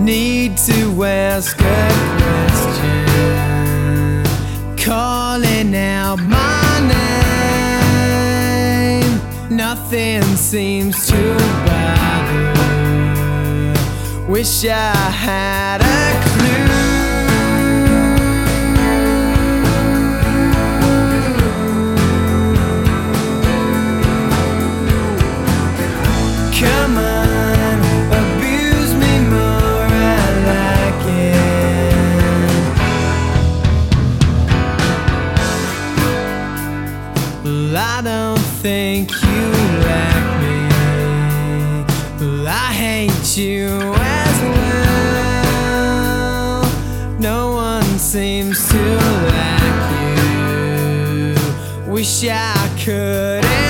need to ask a question, calling out my name. Nothing seems to bother. Wish I had a clue. Come on, abuse me more, I like it. Well, I don't think you like me. Well, I hate you as well. No one seems to like you. Wish I could.